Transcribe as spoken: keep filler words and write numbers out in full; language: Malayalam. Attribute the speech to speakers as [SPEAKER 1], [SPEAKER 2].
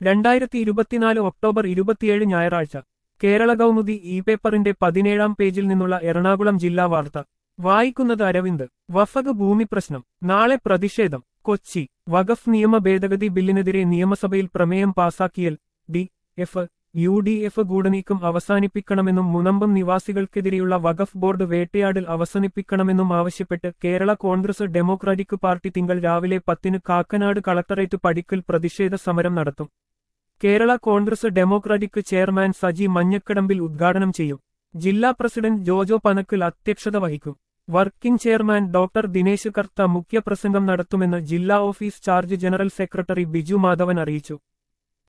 [SPEAKER 1] രണ്ടായിരത്തി ഇരുപത്തിനാല് ഒക്ടോബർ ഇരുപത്തിയേഴ് ഞായറാഴ്ച കേരള കൗമുദി ഇ പേപ്പറിന്റെ പതിനേഴാം പേജിൽ നിന്നുള്ള എറണാകുളം ജില്ലാ വാർത്ത വായിക്കുന്നത് അരവിന്ദ്. വഖഫ് ഭൂമി പ്രശ്നം നാളെ പ്രതിഷേധം. കൊച്ചി. വഖഫ് നിയമ ഭേദഗതി ബില്ലിനെതിരെ നിയമസഭയിൽ പ്രമേയം പാസാക്കിയൽ D F U D F ഗൂഢനീക്കം അവസാനിപ്പിക്കണമെന്നും മുനമ്പം നിവാസികൾക്കെതിരെയുള്ള വഖഫ് ബോർഡ് വേട്ടയാടൽ അവസാനിപ്പിക്കണമെന്നും ആവശ്യപ്പെട്ട് കേരള കോൺഗ്രസ് ഡെമോക്രാറ്റിക് പാർട്ടി തിങ്കൾ രാവിലെ പത്തിന് കാക്കനാട് കളക്ടറേറ്റ് പടിക്കൽ പ്രതിഷേധ സമരം നടത്തും. Kerala Congress Democratic chairman Saji Manjakkadambil ഉദ്ഘാടനം ചെയ്യും. ജില്ലാ പ്രസിഡന്റ് ജോജോ പനക്കൽ അധ്യക്ഷത വഹിക്കും. Working chairman doctor Dinesh Kartha മുഖ്യപ്രസംഗം നടത്തുമെന്ന് ജില്ലാ office charge general secretary Biju Madhavan അറിയിച്ചു.